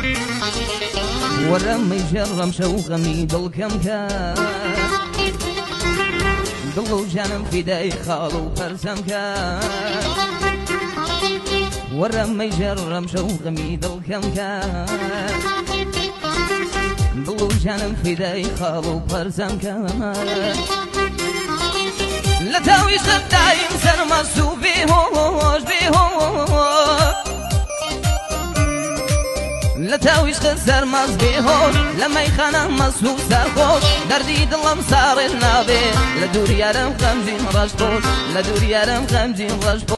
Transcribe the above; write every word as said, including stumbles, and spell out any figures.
ورمي جرم شوقمي دل كم كان دل جانم فداي خالو فرسم كان ورمي جرم شوقمي دل كم كان دل جانم فداي خالو فرسم كان لا تاويش دايم سر مسو بيهوش بيهوش لا تاويش خسر مز بيهوش لما يخانا مسو سرخوش دردي دلم صار النابي لا دور يارم غمزين رشقوش لا دور يارم غمزين رشقوش